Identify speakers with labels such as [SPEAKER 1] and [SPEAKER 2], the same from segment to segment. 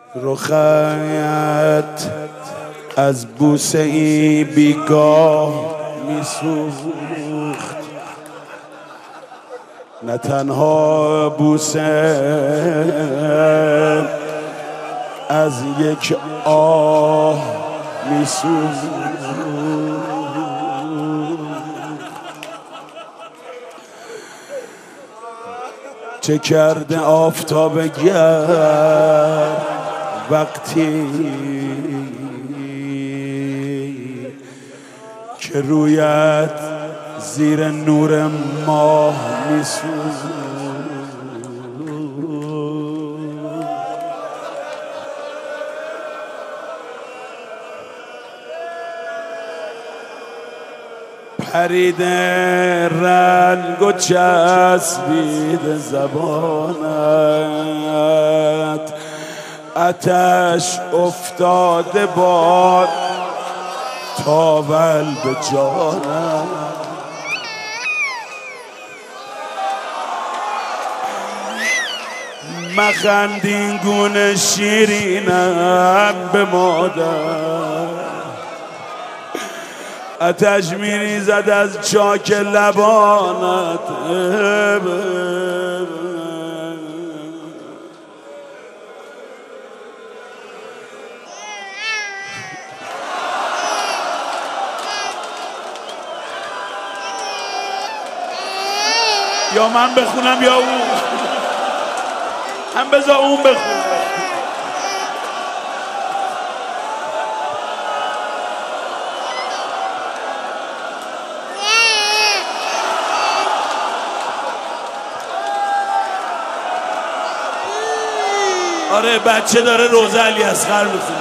[SPEAKER 1] رخت از بوسه ای بیگاه میسوخت، نه تنها بوسه از یک آه میسوخت. چه کرده آفتاب گرم وقتی که رویت زیر نور ماه میسوزد. پریده رنگ و چسبیده زبانت، آتش افتاده باد تاول به جانم. مخند این گونه شیرینم به مادر، آتش میریزد از چاک لبانت. یا من بخونم یا اون، هم بذار اون بخون. آره بچه داره روزه علی اصغر میخونه.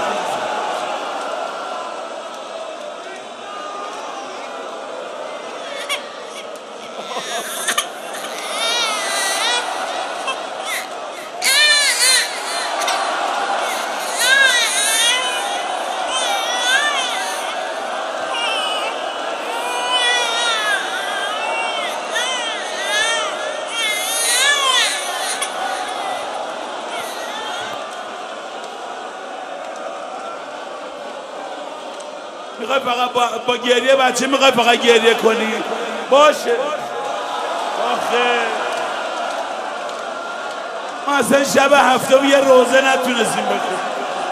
[SPEAKER 1] میخوای فقط با گریه بچه میخوای فقط گریه کنی؟ باشه. آخه ما اصلا شب هفتم یه روزه نتونستیم بخونیم.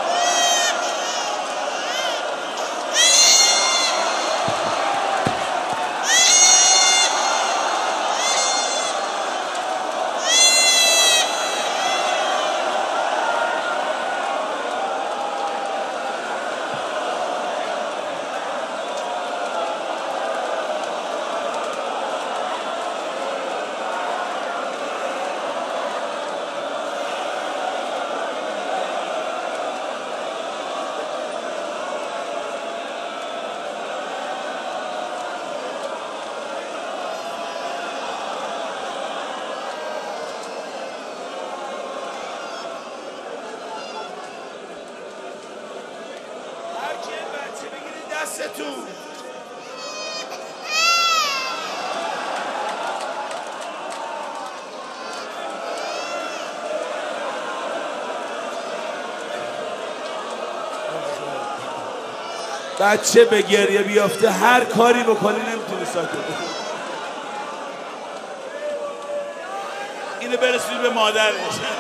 [SPEAKER 1] دستتون بچه به گریه بیافته هر کاری بکنی نمیتونه ساکت بکنه. اینو برسونی به مادرش.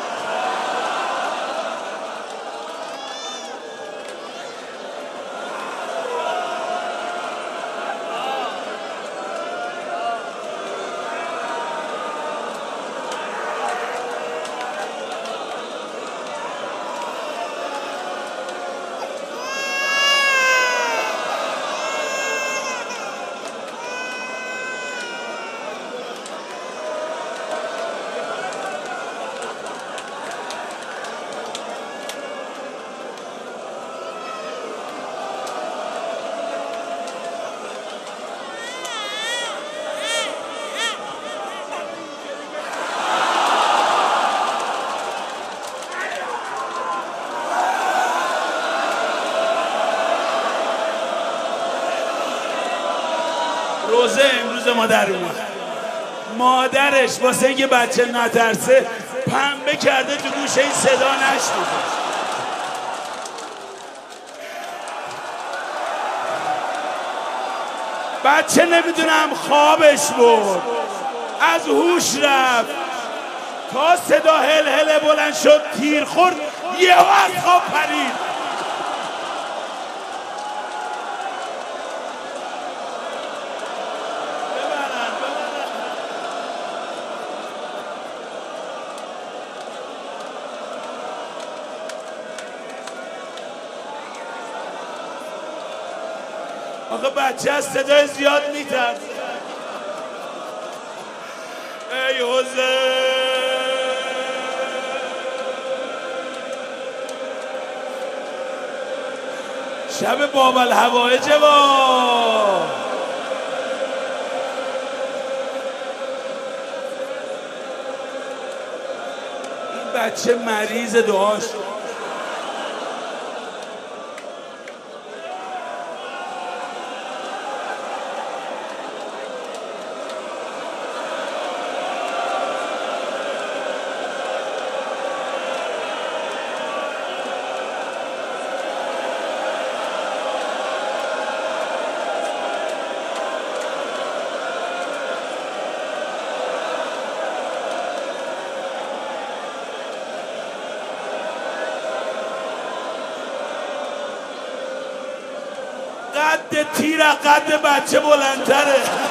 [SPEAKER 1] روزه امروز مادر اومد، مادرش واسه اینکه بچه نترسه پنبه کرده تو گوشه این صدا نشنیده. بچه نمیدونم خوابش برد، از هوش رفت، تا صدا هل هل بلند شد تیر خورد، یهو از خواب پرید. آخه بچه از صدای زیاد میترسه. ای حوزه شب باب الهوایجه با این بچه مریض دعاش. قد تیر قد بچه بلندتره.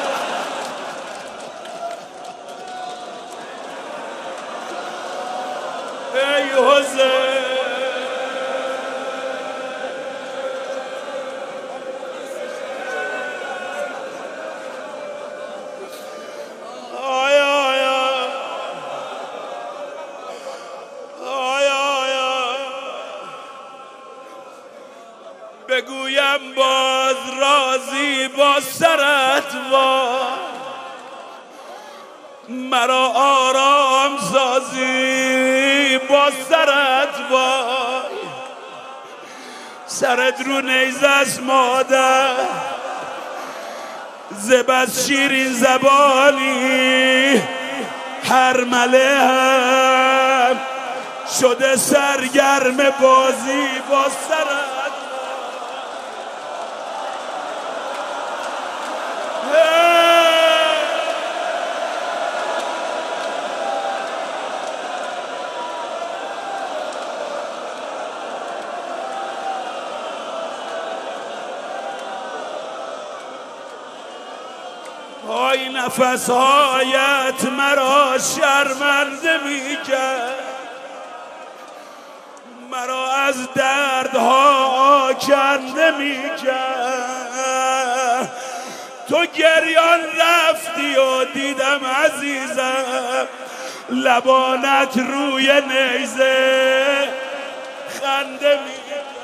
[SPEAKER 1] ای حوزه بگویم باز رازی با سرت وای، مرا آرام سازی با سرت وای، سرت رو نیزه است مادر، زبز شیرین زبانی، هر مله هم شده سرگرم بازی با سرت. آی نفسهایت مرا شرمنده میکرد، مرا از دردها آکنده میکرد. تو گریان رفتی و دیدم عزیزم لبانت روی نیزه خنده میکرد.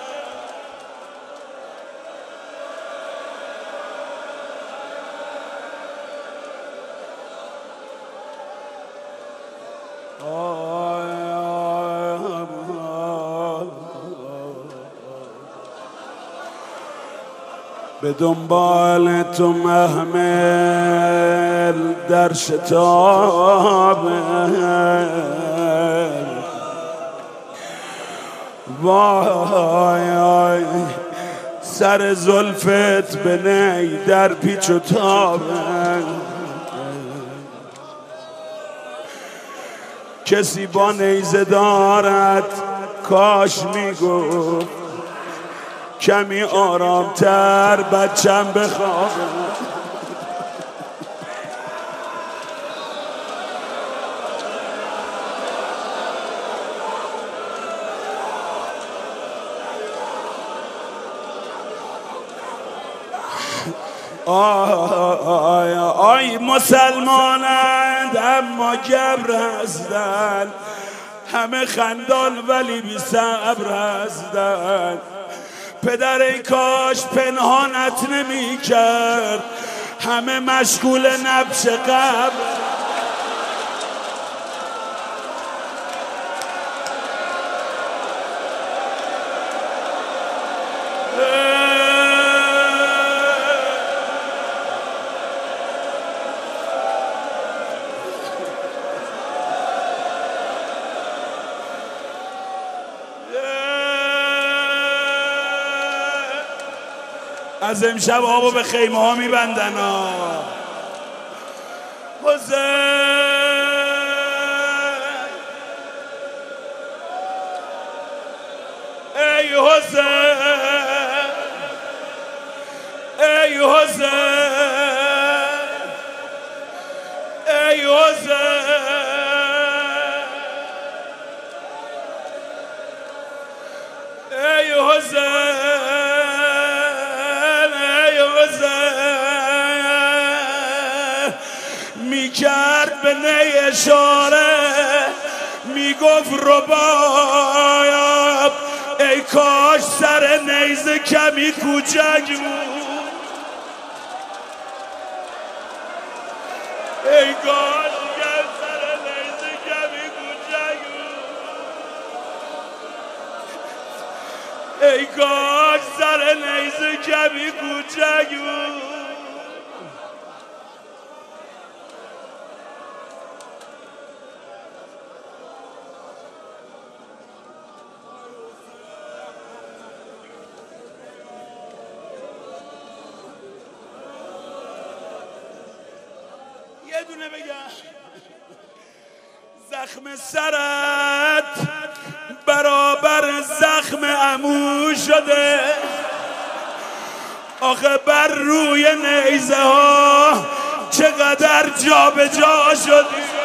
[SPEAKER 1] به دنبال تو محمل در شتاب، وای سر زلفت به نی در پیچ و تاب، کسی با نیزه دارد کاش میگفت کمی آرامتر بچم بخوابه. آی مسلمانند اما گبر هستند، همه خندان ولی بی صبر هستند. پدر ای کاش پنهانت نمی کرد، همه مشغول نبش قبر. از امشب آبو به خیمه ها میبندن ها. حسین ای حسین ای حسین ای حسین ای حسین میکرد به نی اشاره میگفت رباب ای کاش سر نیزه کمی کوچک بود، ای کاش سر نیزه کمی کوچک بود، ای کاش سر نیزه کمی کوچک بود. یه دونه بگم، زخم سرت برابر زخم عمو شده، آخه بر روی نیزه ها چقدر جا به جا شدی.